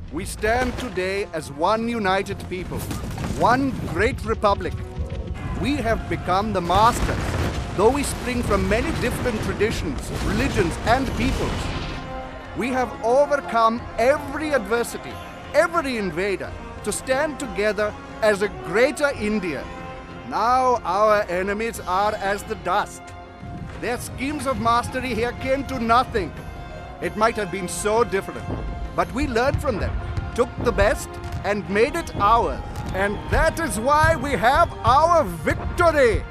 We stand today as one united people, one great republic. We have become the masters, though we spring from many different traditions, religions, and peoples. We have overcome every adversity, every invader, to stand together as a greater India. Now our enemies are as the dust. Their schemes of mastery here came to nothing. It might have been so different, but we learned from them, took the best, and made it ours. And that is why we have our victory!